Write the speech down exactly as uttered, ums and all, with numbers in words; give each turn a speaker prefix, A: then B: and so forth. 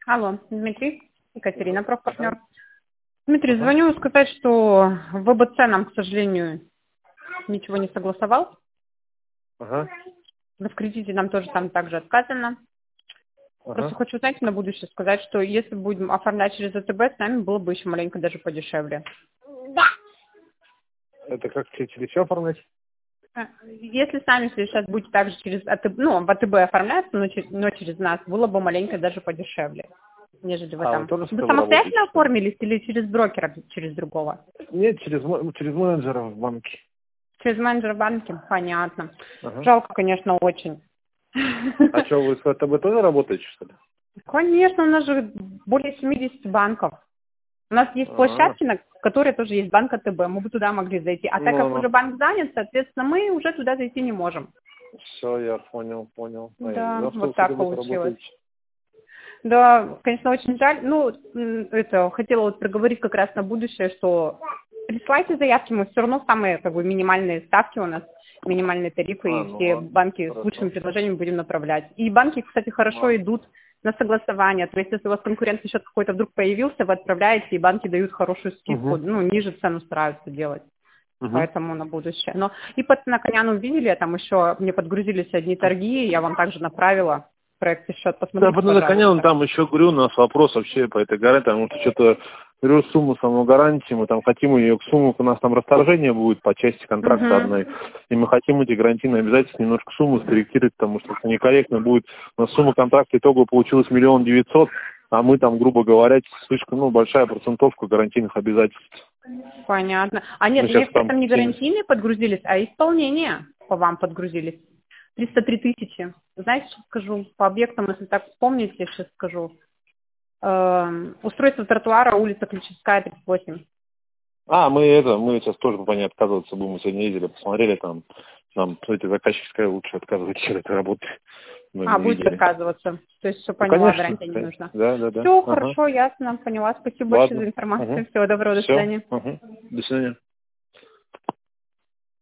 A: Алло, Дмитрий, Екатерина, профпартнер. Дмитрий, ага. Звоню сказать, что ВБЦ нам, к сожалению, ничего не согласовал.
B: Ага.
A: В кредите нам тоже там также отказано.
B: Ага.
A: Просто хочу, знаете, на будущее сказать, что если будем оформлять через АТБ, с нами было бы еще маленько даже подешевле.
B: Это как через все оформлять?
A: Если сами сейчас будете также через АТБ, ну, в АТБ оформляться, но через, но через нас, было бы маленько даже подешевле, нежели вы
B: а,
A: там.
B: Вы, тоже
A: Вы
B: самостоятельно
A: работаете, оформились или через брокера, через другого?
B: Нет, через, через менеджера в банке.
A: Через менеджера в банке? Понятно.
B: Ага.
A: Жалко, конечно, очень.
B: А что, вы с АТБ тоже работаете, что ли?
A: Конечно, у нас же более семидесяти банков. У нас есть площадки, на которые тоже есть банк АТБ. Мы бы туда могли зайти. А так
B: ну,
A: как
B: ну.
A: уже банк занят, соответственно, мы уже туда зайти не можем.
B: Все, я понял, понял.
A: Да,
B: А,
A: вот так получилось.
B: Работаете?
A: Да, конечно, очень жаль. Ну, это, хотела вот проговорить как раз на будущее, что присылайте заявки, мы все равно самые как бы минимальные ставки у нас, минимальные тарифы,
B: А,
A: и
B: ну
A: все
B: ладно,
A: банки
B: хорошо.
A: с лучшими предложениями будем направлять. И банки, кстати, хорошо
B: ладно.
A: идут на согласование. То есть, если у вас конкурентный счет какой-то вдруг появился, вы отправляете, и банки дают хорошую скидку,
B: Угу.
A: ну, ниже цену стараются делать.
B: Угу.
A: Поэтому на будущее. Но и под на Коняну видели, там еще мне подгрузились одни торги, я вам также направила проект счет, посмотрите,
B: Да, под Коняну там еще, говорю, у нас вопрос вообще по этой горе, потому что что-то, говорю, сумму саму гарантии, мы там хотим ее к сумму, у нас там расторжение будет по части контракта
A: Угу.
B: одной, и мы хотим эти гарантийные обязательства немножко сумму скорректировать, потому что это некорректно будет. У нас сумма контракта итоговая получилась миллион девятьсот, а мы там, грубо говоря, слишком, ну, большая процентовка гарантийных обязательств.
A: Понятно. А нет,
B: Ну,
A: мне
B: там,
A: там не гарантийные подгрузились, а исполнение по вам подгрузились. триста три тысячи. Знаете, что скажу? По объектам, если так вспомните, я сейчас скажу. Эм, устройство тротуара, улица Ключевская, тридцать восемь.
B: А, мы это, мы сейчас тоже по ней отказываться будем. Мы сегодня ездили, посмотрели там, нам, кстати, заказчик сказал, лучше отказывайтесь от этой работы. Мы
A: А,
B: не
A: будете
B: видели.
A: отказываться. То есть все
B: Ну,
A: поняла,
B: конечно,
A: гарантия не
B: конечно.
A: нужна.
B: Да, да, да.
A: Все,
B: Ага.
A: хорошо, ясно, поняла. Спасибо
B: Ладно.
A: большое за информацию.
B: Ага.
A: Всего доброго, до
B: Все.
A: свидания.
B: Ага. До свидания.